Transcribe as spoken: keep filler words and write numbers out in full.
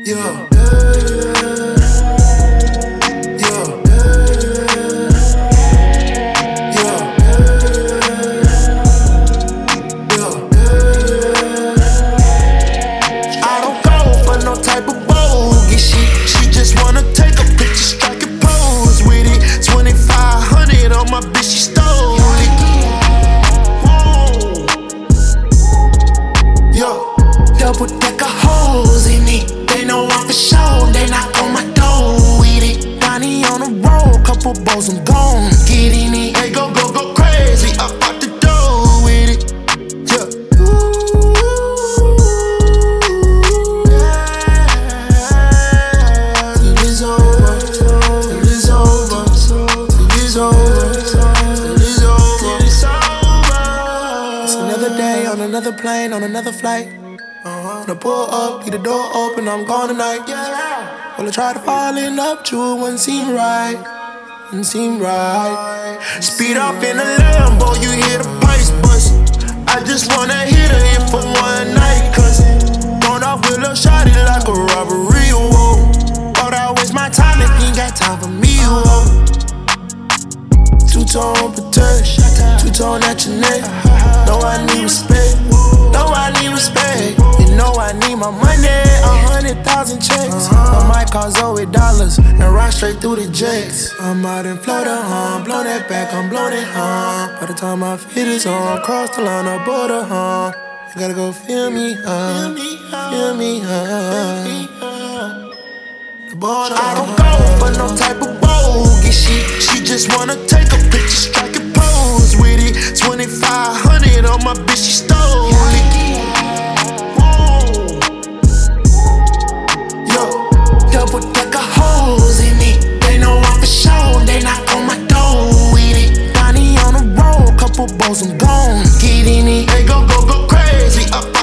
Yeah. Type of bogey shit. She just wanna take a picture, strike a pose with it. twenty-five hundred on my bitch, she stole it. Whoa. Yo, double decker hoes in it. They know I'm for sure. They knock on my door with it. Donnie on the road, couple balls, I'm gone. Get in it. Hey, go, go, go crazy. Up out the door with it. Yeah. On another plane, on another flight. Uh-huh. When I pull up, leave the door open, I'm gone tonight. Yeah. Well, I tried to fall in love, true, it wouldn't seem right. Wouldn't seem right. Speed up in a Lambo, you hear the price bust. I just wanna hit her in for one night, cause going off with a shawty like a robbery, whoa. But I waste my time if you ain't got time for me, whoa. Two-tone protection, two-tone at your neck. Know I need respect, know I need respect. You know I need my money, a hundred thousand checks. I might call Zoe dollars and ride straight through the jets. I'm out in Florida, huh? Blow that back, I'm blowing it, huh? By the time my fit is on, cross the line of border, huh? You gotta go feel me, huh? Feel me, huh? The border, I don't go for no type of bogey shit. She just wanna take a picture, strike a pose with it. twenty-five hundred on my bitch, she stole it. Whoa. Yo, double decker hoes in it. They know I'm for sure. They knock on my door with it. Donnie on the road, couple balls, I'm gone. Get in it. Hey, go, go, go crazy. Up